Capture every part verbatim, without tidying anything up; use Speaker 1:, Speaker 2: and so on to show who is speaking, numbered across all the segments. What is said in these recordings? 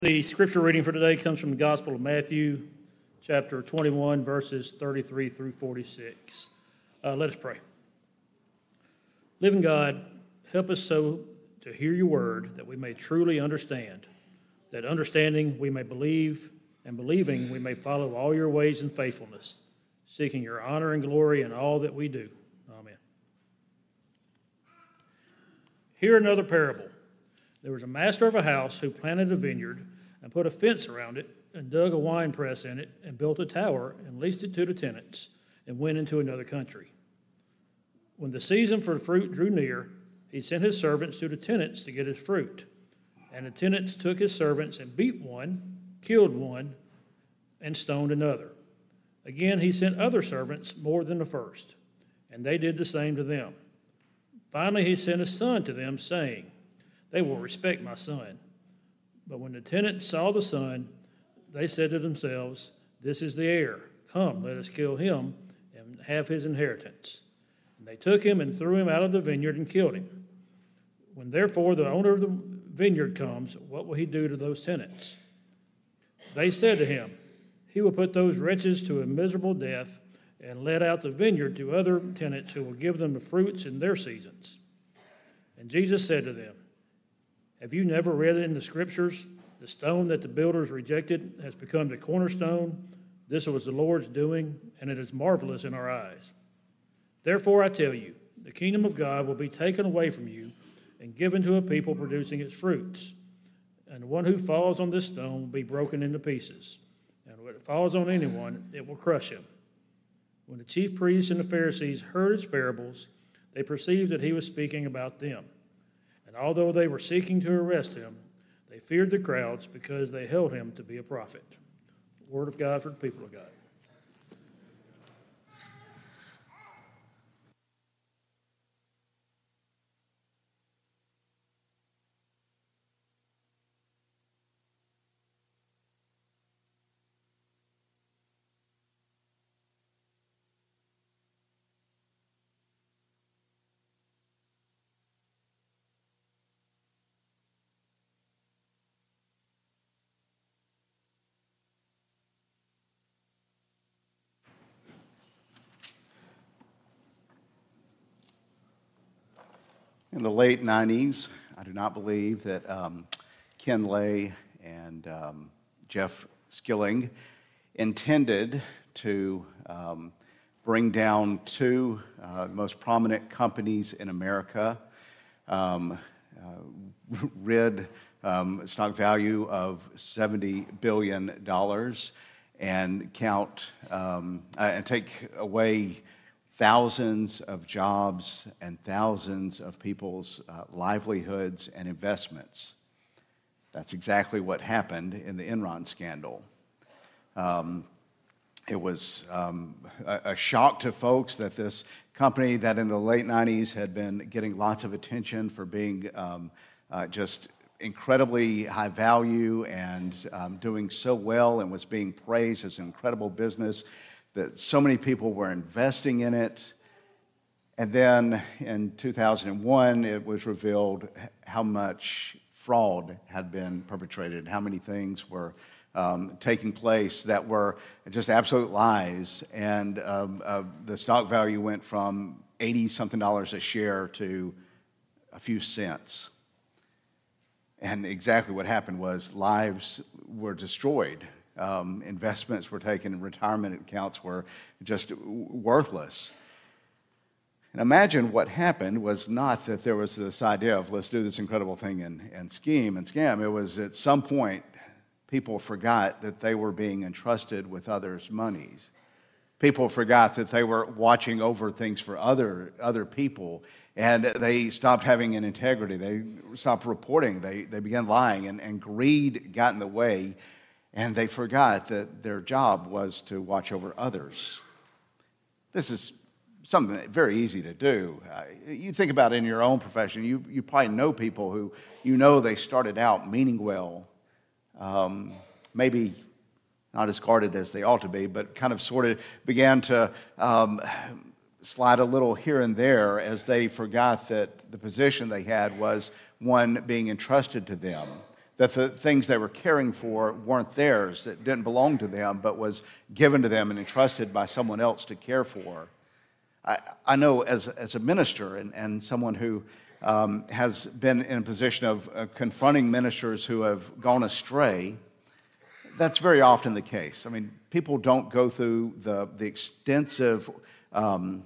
Speaker 1: The scripture reading for today comes from the Gospel of Matthew, chapter twenty-one, verses thirty-three through forty-six. Uh, let us pray. Living God, help us so to hear your word that we may truly understand, that understanding we may believe, and believing we may follow all your ways in faithfulness, seeking your honor and glory in all that we do. Amen. Hear another parable. There was a master of a house who planted a vineyard and put a fence around it and dug a wine press in it and built a tower and leased it to the tenants and went into another country. When the season for the fruit drew near, he sent his servants to the tenants to get his fruit. And the tenants took his servants and beat one, killed one, and stoned another. Again, he sent other servants more than the first, and they did the same to them. Finally, he sent his son to them, saying, "They will respect my son." But when the tenants saw the son, they said to themselves, "This is the heir. Come, let us kill him and have his inheritance." And they took him and threw him out of the vineyard and killed him. When therefore the owner of the vineyard comes, what will he do to those tenants? They said to him, "He will put those wretches to a miserable death and let out the vineyard to other tenants who will give them the fruits in their seasons." And Jesus said to them, "Have you never read in the Scriptures, the stone that the builders rejected has become the cornerstone? This was the Lord's doing, and it is marvelous in our eyes. Therefore I tell you, the kingdom of God will be taken away from you and given to a people producing its fruits. And the one who falls on this stone will be broken into pieces, and when it falls on anyone, it will crush him." When the chief priests and the Pharisees heard his parables, they perceived that he was speaking about them. And although they were seeking to arrest him, they feared the crowds because they held him to be a prophet. Word of God for the people of God.
Speaker 2: In the late nineties, I do not believe that um, Ken Lay and um, Jeff Skilling intended to um, bring down two uh, most prominent companies in America, um, uh, rid um, stock value of seventy billion dollars, and count um, uh, and take away thousands of jobs and thousands of people's uh, livelihoods and investments. That's exactly what happened in the Enron scandal. Um, it was um, a, a shock to folks that this company that in the late nineties had been getting lots of attention for being um, uh, just incredibly high value and um, doing so well and was being praised as an incredible business, that so many people were investing in it. And then in two thousand one, it was revealed how much fraud had been perpetrated, how many things were um, taking place that were just absolute lies. And um, uh, the stock value went from eighty-something dollars a share to a few cents. And exactly what happened was lives were destroyed. Um, investments were taken, and retirement accounts were just worthless. And imagine what happened was not that there was this idea of let's do this incredible thing and, and scheme and scam. It was at some point people forgot that they were being entrusted with others' monies. People forgot that they were watching over things for other other people, and they stopped having an integrity. They stopped reporting. They, they began lying, and, and greed got in the way. And they forgot that their job was to watch over others. This is something that's very easy to do. Uh, you think about it in your own profession. You, you probably know people who you know they started out meaning well, um, maybe not as guarded as they ought to be, but kind of sort of began to um, slide a little here and there as they forgot that the position they had was one being entrusted to them. that the things they were caring for weren't theirs, that didn't belong to them, but was given to them and entrusted by someone else to care for. I, I know as, as a minister and, and someone who um, has been in a position of uh, confronting ministers who have gone astray, that's very often the case. I mean, people don't go through the, the extensive um,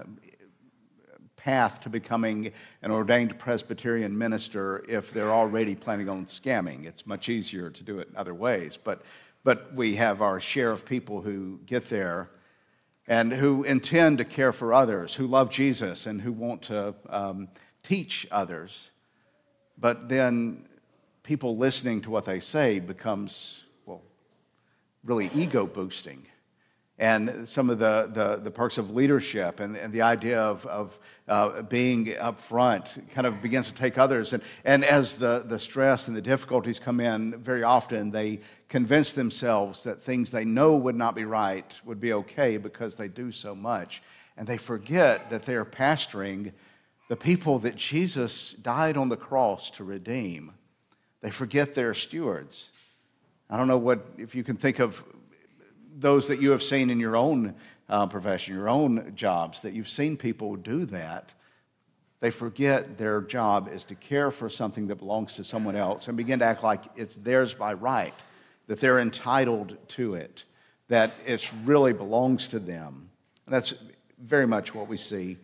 Speaker 2: path to becoming an ordained Presbyterian minister if they're already planning on scamming. It's much easier to do it in other ways. But, but we have our share of people who get there and who intend to care for others, who love Jesus and who want to um, teach others. But then people listening to what they say becomes, well, really ego-boosting. And some of the, the, the perks of leadership and, and the idea of, of uh, being up front kind of begins to take others. And, and as the, the stress and the difficulties come in, very often they convince themselves that things they know would not be right would be okay because they do so much. And they forget that they are pastoring the people that Jesus died on the cross to redeem. They forget they're stewards. I don't know what, if you can think of those that you have seen in your own uh, profession, your own jobs, that you've seen people do that. They forget their job is to care for something that belongs to someone else and begin to act like it's theirs by right, that they're entitled to it, that it really belongs to them. And that's very much what we see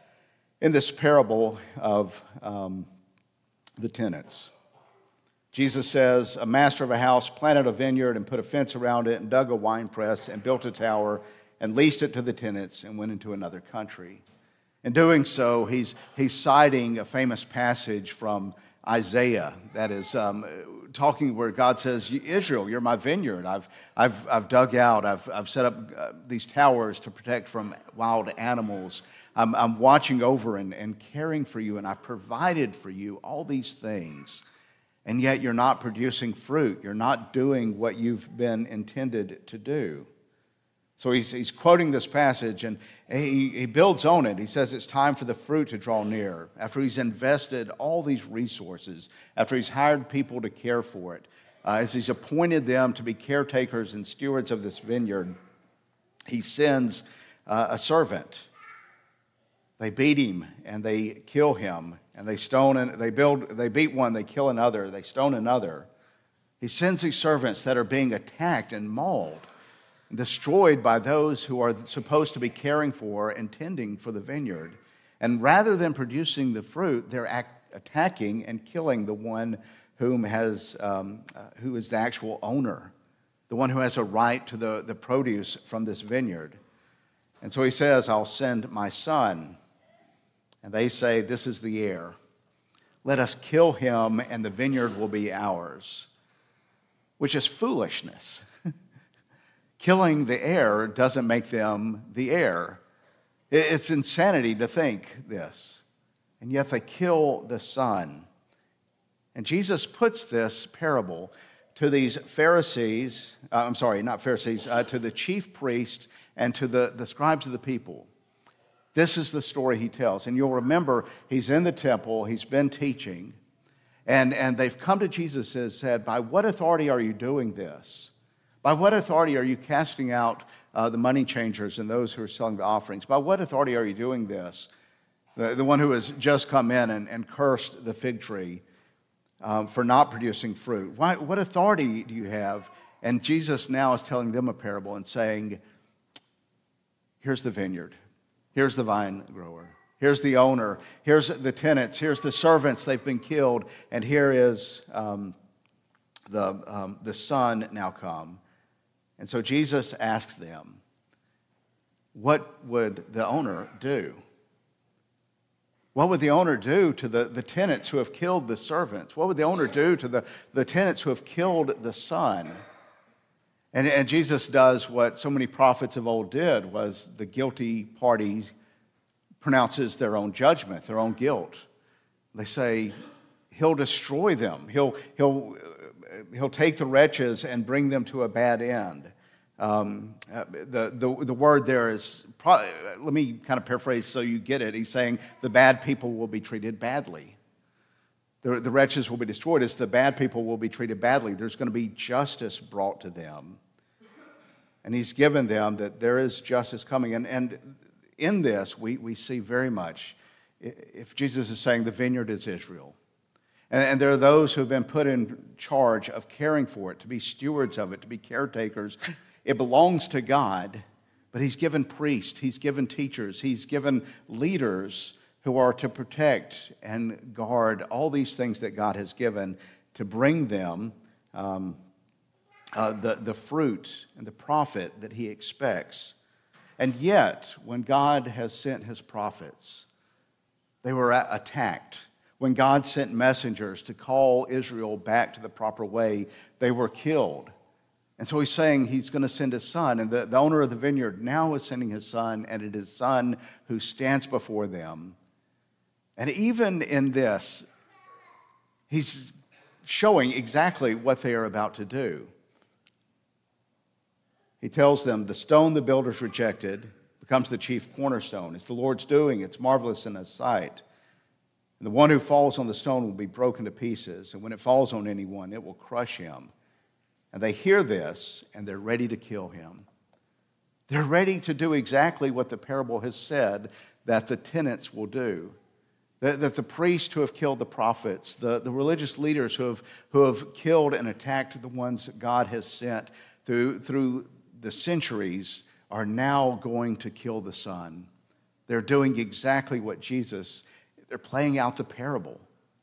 Speaker 2: in this parable of um, the tenants. Jesus says, a master of a house planted a vineyard and put a fence around it and dug a wine press and built a tower and leased it to the tenants and went into another country. In doing so, he's, he's citing a famous passage from Isaiah that is um, talking where God says, Israel, you're my vineyard. I've, I've, I've dug out, I've, I've set up uh, these towers to protect from wild animals. I'm, I'm watching over and, and caring for you, and I've provided for you all these things. And yet you're not producing fruit. You're not doing what you've been intended to do. So he's, he's quoting this passage, and he, he builds on it. He says it's time for the fruit to draw near. After he's invested all these resources, after he's hired people to care for it, uh, as he's appointed them to be caretakers and stewards of this vineyard, he sends uh, a servant. They beat him and they kill him, and they stone and they build. They beat one, they kill another, they stone another. He sends these servants that are being attacked and mauled, and destroyed by those who are supposed to be caring for and tending for the vineyard. And rather than producing the fruit, they're act, attacking and killing the one whom has um, uh, who is the actual owner, the one who has a right to the, the produce from this vineyard. And so he says, "I'll send my son." And they say, "This is the heir. Let us kill him, and the vineyard will be ours," which is foolishness. Killing the heir doesn't make them the heir. It's insanity to think this. And yet they kill the son. And Jesus puts this parable to these Pharisees, uh, I'm sorry, not Pharisees, uh, to the chief priests and to the, the scribes of the people. This is the story he tells. And you'll remember he's in the temple, he's been teaching, and, and they've come to Jesus and said, "By what authority are you doing this? By what authority are you casting out uh, the money changers and those who are selling the offerings? By what authority are you doing this?" The, the one who has just come in and, and cursed the fig tree um, for not producing fruit. Why, what authority do you have? And Jesus now is telling them a parable and saying, here's the vineyard. Here's the vine grower. Here's the owner. Here's the tenants. Here's the servants. They've been killed. And here is um, the, um, the son now come. And so Jesus asks them, what would the owner do? What would the owner do to the, the tenants who have killed the servants? What would the owner do to the, the tenants who have killed the son? And, and Jesus does what so many prophets of old did, was the guilty party pronounces their own judgment, their own guilt. They say, he'll destroy them. He'll, he'll, he'll take the wretches and bring them to a bad end. Um, the, the, the word there is, probably, let me kind of paraphrase so you get it. He's saying the bad people will be treated badly. The, the wretches will be destroyed as the bad people will be treated badly. There's going to be justice brought to them. And he's given them that there is justice coming. And, and in this, we, we see very much, if Jesus is saying the vineyard is Israel, and, and there are those who have been put in charge of caring for it, to be stewards of it, to be caretakers. It belongs to God, but he's given priests, he's given teachers, he's given leaders who are to protect and guard all these things that God has given to bring them um, uh, the, the fruit and the profit that he expects. And yet, when God has sent his prophets, they were attacked. When God sent messengers to call Israel back to the proper way, they were killed. And so he's saying he's going to send his son. And the, the owner of the vineyard now is sending his son, and it is his son who stands before them. And even in this, he's showing exactly what they are about to do. He tells them, the stone the builders rejected becomes the chief cornerstone. It's the Lord's doing. It's marvelous in his sight. And the one who falls on the stone will be broken to pieces. And when it falls on anyone, it will crush him. And they hear this, and they're ready to kill him. They're ready to do exactly what the parable has said that the tenants will do. That, that the priests who have killed the prophets, the, the religious leaders who have, who have killed and attacked the ones that God has sent through, through the centuries, are now going to kill the Son. They're doing exactly what Jesus, they're playing out the parable.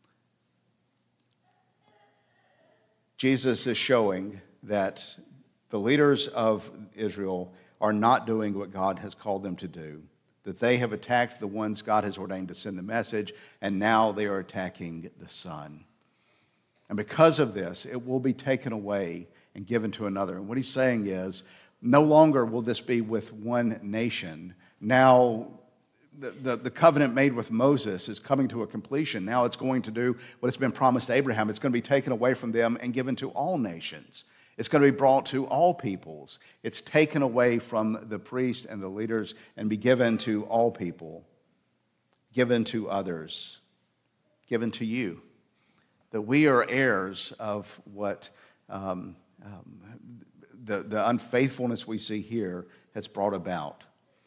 Speaker 2: Jesus is showing that the leaders of Israel are not doing what God has called them to do, that they have attacked the ones God has ordained to send the message, and now they are attacking the Son. And because of this, it will be taken away and given to another. And what he's saying is, no longer will this be with one nation. Now, the, the, the covenant made with Moses is coming to a completion. Now it's going to do what has been promised to Abraham. It's going to be taken away from them and given to all nations. It's going to be brought to all peoples. It's taken away from the priests and the leaders and be given to all people, given to others, given to you. That we are heirs of what um, um, the, the unfaithfulness we see here has brought about.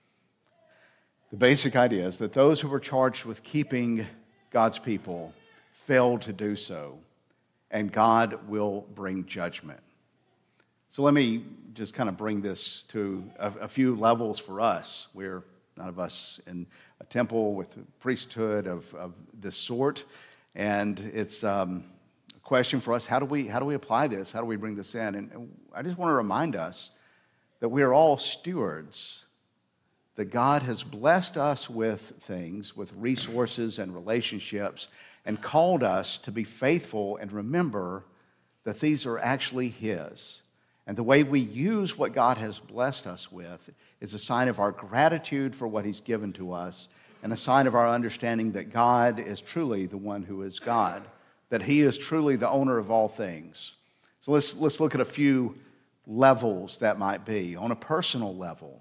Speaker 2: The basic idea is that those who were charged with keeping God's people failed to do so, and God will bring judgment. So let me just kind of bring this to a, a few levels for us. We're none of us in a temple with a priesthood of, of this sort, and it's um, a question for us, how do we how do we apply this? How do we bring this in? And, and I just want to remind us that we are all stewards, that God has blessed us with things, with resources and relationships, and called us to be faithful and remember that these are actually his. And the way we use what God has blessed us with is a sign of our gratitude for what he's given to us, and a sign of our understanding that God is truly the one who is God, that he is truly the owner of all things. So let's, let's look at a few levels that might be. On a personal level,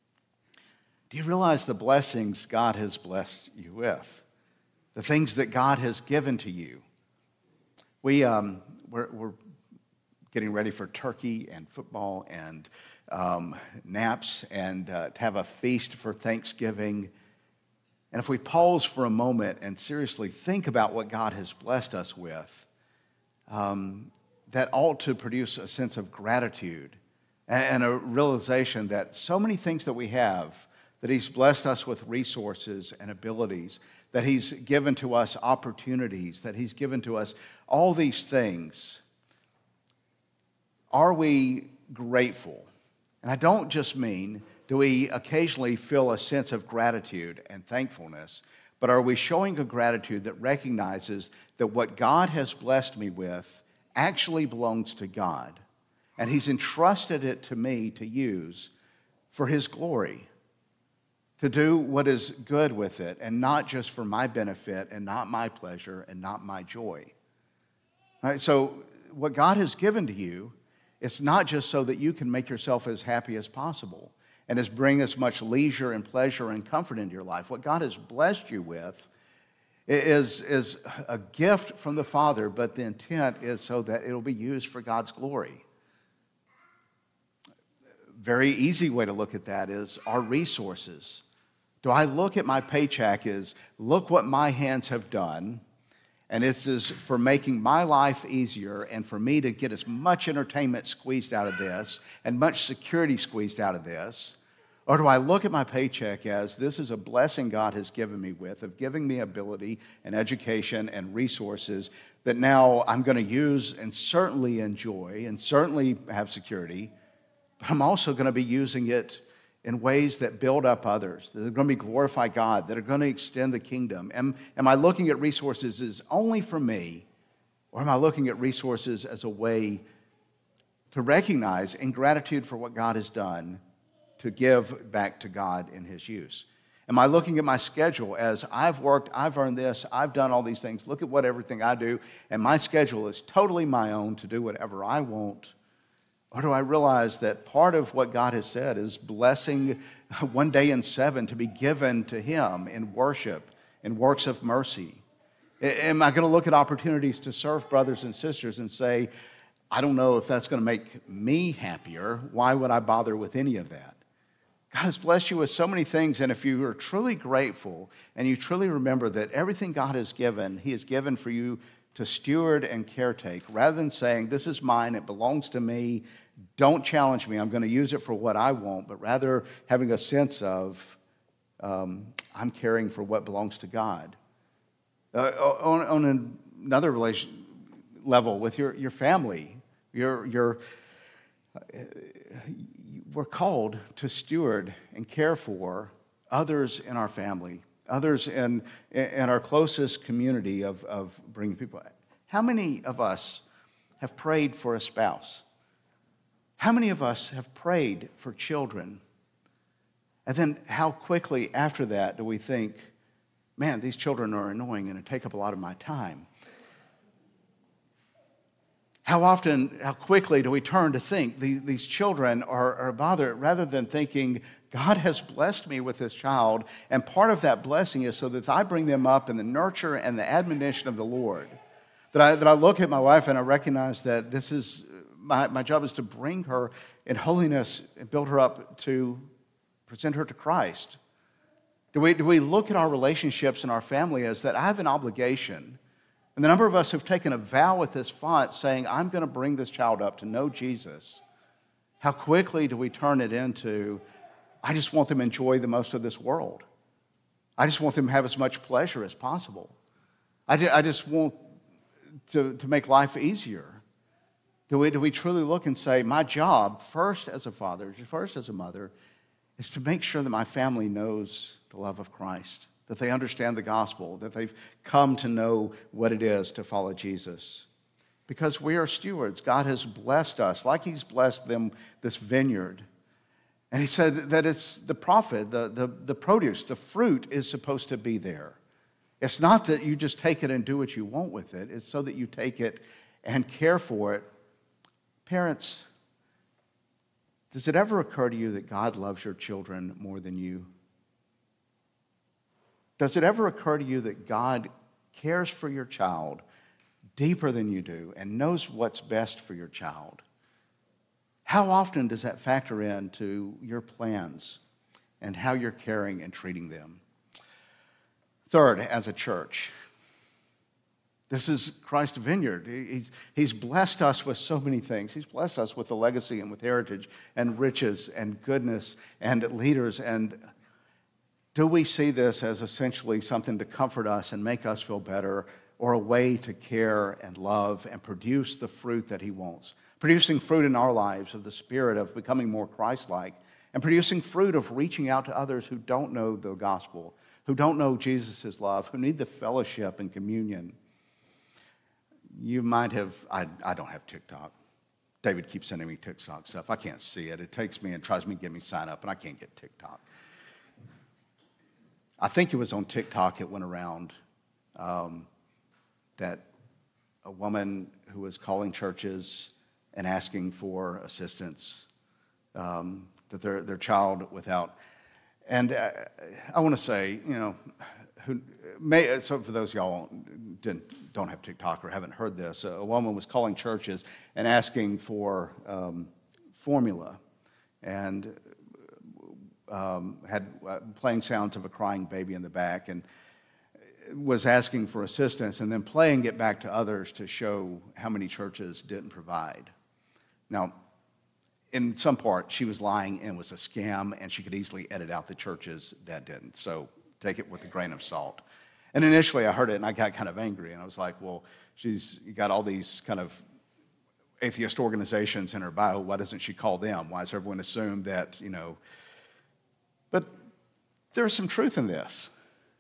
Speaker 2: do you realize the blessings God has blessed you with? The things that God has given to you? We, um, we're, we're getting ready for turkey and football and um, naps and uh, to have a feast for Thanksgiving. And if we pause for a moment and seriously think about what God has blessed us with, um, that ought to produce a sense of gratitude and a realization that so many things that we have, that he's blessed us with resources and abilities, that he's given to us opportunities, that he's given to us all these things. Are we grateful? And I don't just mean, do we occasionally feel a sense of gratitude and thankfulness, but are we showing a gratitude that recognizes that what God has blessed me with actually belongs to God, and he's entrusted it to me to use for his glory, to do what is good with it, and not just for my benefit and not my pleasure and not my joy. All right, so what God has given to you, it's not just so that you can make yourself as happy as possible and as bring as much leisure and pleasure and comfort into your life. What God has blessed you with is, is a gift from the Father, but the intent is so that it'll be used for God's glory. Very easy way to look at that is our resources. Do I look at my paycheck as, look what my hands have done, and this is for making my life easier and for me to get as much entertainment squeezed out of this and much security squeezed out of this? Or do I look at my paycheck as, this is a blessing God has given me with, of giving me ability and education and resources that now I'm going to use and certainly enjoy and certainly have security, but I'm also going to be using it in ways that build up others, that are going to be glorify God, that are going to extend the kingdom? Am, am I looking at resources as only for me, or am I looking at resources as a way to recognize in gratitude for what God has done, to give back to God in His use? Am I looking at my schedule as, I've worked, I've earned this, I've done all these things, look at what everything I do, and my schedule is totally my own to do whatever I want? Or do I realize that part of what God has said is blessing one day in seven to be given to Him in worship and works of mercy? Am I going to look at opportunities to serve brothers and sisters and say, I don't know if that's going to make me happier. Why would I bother with any of that? God has blessed you with so many things, and if you are truly grateful and you truly remember that everything God has given, He has given for you to steward and caretake, rather than saying, this is mine, it belongs to me, don't challenge me, I'm going to use it for what I want, but rather having a sense of, um, I'm caring for what belongs to God. Uh, on, on another relation level with your, your family, your, your, uh, we're called to steward and care for others in our family, others in, in our closest community of, of bringing people. How many of us have prayed for a spouse? How many of us have prayed for children? And then how quickly after that do we think, man, these children are annoying and it take up a lot of my time? How often, how quickly do we turn to think these, these children are, are bothered, rather than thinking, God has blessed me with this child, and part of that blessing is so that I bring them up in the nurture and the admonition of the Lord. That I, that I look at my wife and I recognize that this is, my, my job is to bring her in holiness and build her up to present her to Christ. Do we, do we look at our relationships in our family as that I have an obligation? And the number of us who've taken a vow with this font saying, I'm going to bring this child up to know Jesus. How quickly do we turn it into, I just want them to enjoy the most of this world. I just want them to have as much pleasure as possible. I, ju- I just want to, to make life easier. Do we, do we truly look and say, my job, first as a father, first as a mother, is to make sure that my family knows the love of Christ, that they understand the gospel, that they've come to know what it is to follow Jesus. Because we are stewards. God has blessed us like He's blessed them, this vineyard. And He said that it's the profit, the, the, the produce, the fruit is supposed to be there. It's not that you just take it and do what you want with it. It's so that you take it and care for it. Parents, does it ever occur to you that God loves your children more than you? Does it ever occur to you that God cares for your child deeper than you do and knows what's best for your child? How often does that factor into your plans and how you're caring and treating them? Third, as a church, this is Christ's vineyard. He's, he's blessed us with so many things. He's blessed us with a legacy and with heritage and riches and goodness and leaders. And do we see this as essentially something to comfort us and make us feel better, or a way to care and love and produce the fruit that He wants? Producing fruit in our lives of the Spirit of becoming more Christ-like, and producing fruit of reaching out to others who don't know the gospel, who don't know Jesus' love, who need the fellowship and communion. You might have, I, I don't have TikTok. David keeps sending me TikTok stuff. I can't see it. It takes me and tries me to get me sign up, and I can't get TikTok. I think it was on TikTok it went around um, that a woman who was calling churches and asking for assistance, um, that their, their child without, and uh, I want to say, you know, who may, so for those of y'all didn't, don't have TikTok or haven't heard this, a woman was calling churches and asking for um, formula, and um, had uh, playing sounds of a crying baby in the back, and was asking for assistance, and then playing it back to others to show how many churches didn't provide. Now, in some part, she was lying and it was a scam, and she could easily edit out the churches that didn't. So take it with a grain of salt. And initially I heard it and I got kind of angry, and I was like, well, she's got all these kind of atheist organizations in her bio. Why doesn't she call them? Why does everyone assume that, you know? But there's some truth in this,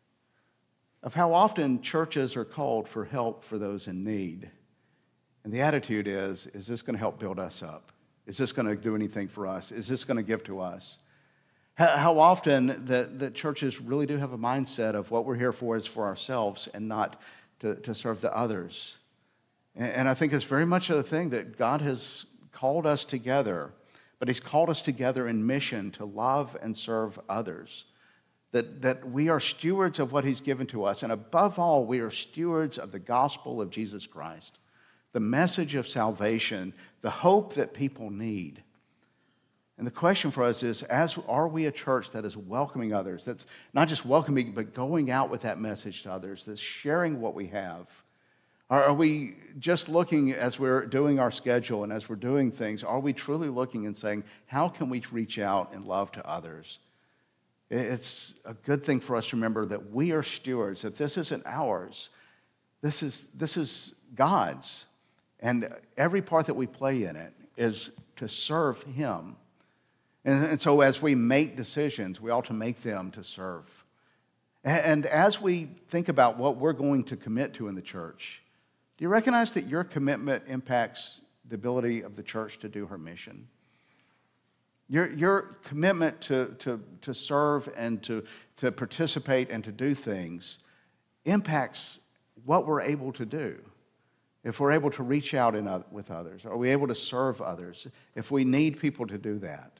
Speaker 2: of how often churches are called for help for those in need. And the attitude is, is this going to help build us up? Is this going to do anything for us? Is this going to give to us? How often that the churches really do have a mindset of what we're here for is for ourselves and not to, to serve the others. And, and I think it's very much a thing that God has called us together, but he's called us together in mission to love and serve others. That, that we are stewards of what he's given to us. And above all, we are stewards of the gospel of Jesus Christ, the message of salvation, the hope that people need. And the question for us is, as are we a church that is welcoming others, that's not just welcoming, but going out with that message to others, that's sharing what we have? Or are we just looking, as we're doing our schedule and as we're doing things, are we truly looking and saying, how can we reach out and love to others? It's a good thing for us to remember that we are stewards, that this isn't ours. This is, this is God's. And every part that we play in it is to serve him. And, and so as we make decisions, we ought to make them to serve. And, and as we think about what we're going to commit to in the church, do you recognize that your commitment impacts the ability of the church to do her mission? Your, your commitment to, to, to serve and to, to participate and to do things impacts what we're able to do. If we're able to reach out in, with others, are we able to serve others? If we need people to do that.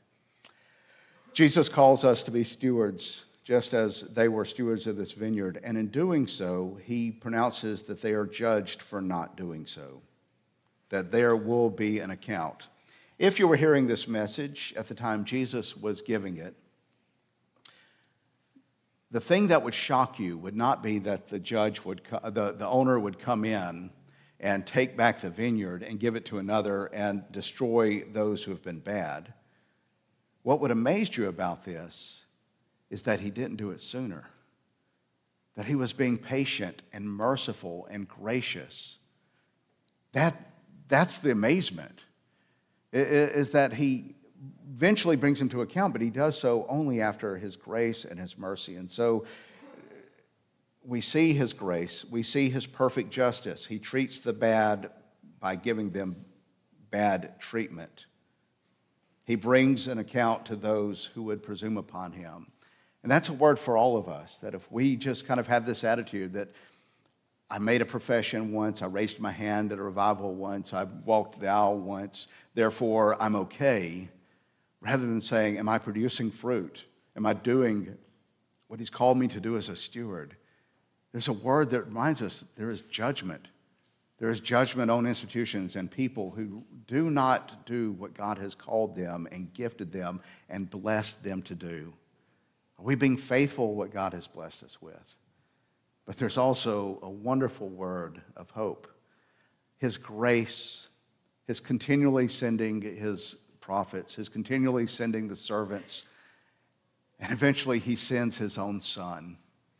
Speaker 2: Jesus calls us to be stewards, just as they were stewards of this vineyard. And in doing so, he pronounces that they are judged for not doing so, that there will be an account. If you were hearing this message at the time Jesus was giving it, the thing that would shock you would not be that the judge would, the, the owner would come in and take back the vineyard and give it to another and destroy those who have been bad. What would amaze you about this is that he didn't do it sooner, that he was being patient and merciful and gracious. That, that's the amazement, is that he eventually brings him to account, but he does so only after his grace and his mercy. And so we see his grace, we see his perfect justice. He treats the bad by giving them bad treatment. He brings an account to those who would presume upon him. And that's a word for all of us, that if we just kind of have this attitude that I made a profession once, I raised my hand at a revival once, I walked the aisle once, therefore I'm okay, rather than saying, am I producing fruit? Am I doing what he's called me to do as a steward? There's a word that reminds us that there is judgment. There is judgment on institutions and people who do not do what God has called them and gifted them and blessed them to do. Are we being faithful what God has blessed us with? But there's also a wonderful word of hope. His grace, his continually sending his prophets, his continually sending the servants, and eventually he sends his own son.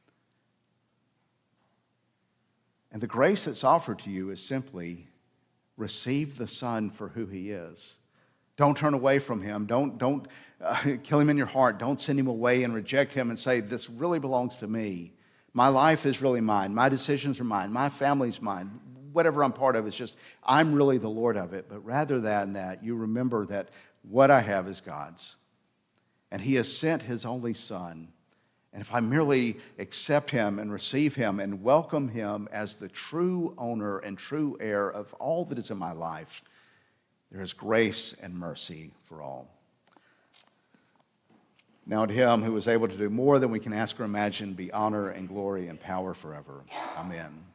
Speaker 2: And the grace that's offered to you is simply receive the Son for who he is. Don't turn away from him. Don't, don't uh, kill him in your heart. Don't send him away and reject him and say, this really belongs to me. My life is really mine. My decisions are mine. My family's mine. Whatever I'm part of is just, I'm really the Lord of it. But rather than that, you remember that what I have is God's. And he has sent his only Son. And if I merely accept him and receive him and welcome him as the true owner and true heir of all that is in my life, there is grace and mercy for all. Now to him who is able to do more than we can ask or imagine be honor and glory and power forever. Amen.